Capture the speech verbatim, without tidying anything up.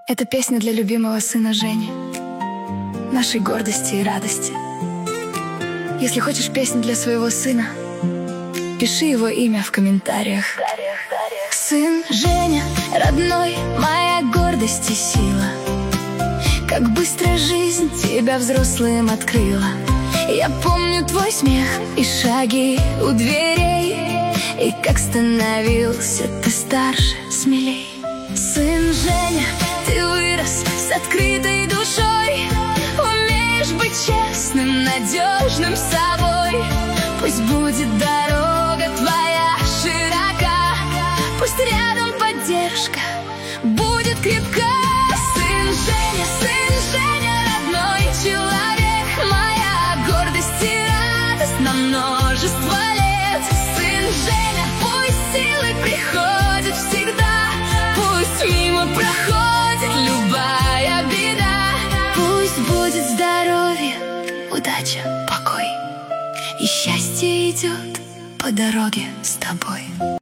Это песня для любимого сына Жени, нашей гордости и радости. Если хочешь песню для своего сына, пиши его имя в комментариях. Сын Женя, родной, моя гордость и сила. Как быстро жизнь тебя взрослым открыла. Я помню твой смех и шаги у дверей, и как становился ты старше, смелей. Сын Женя, ты вырос с открытой душой, умеешь быть честным, надежным собой. Пусть будет дорога твоя широка, пусть рядом поддержка будет крепка. Сын Женя, сын Женя, родной человек, моя гордость и радость на множество лет. Сын Женя, пусть силы приходят всегда, пусть мимо проходит любая беда. Пусть будет здоровье, удача, покой, и счастье идет по дороге с тобой.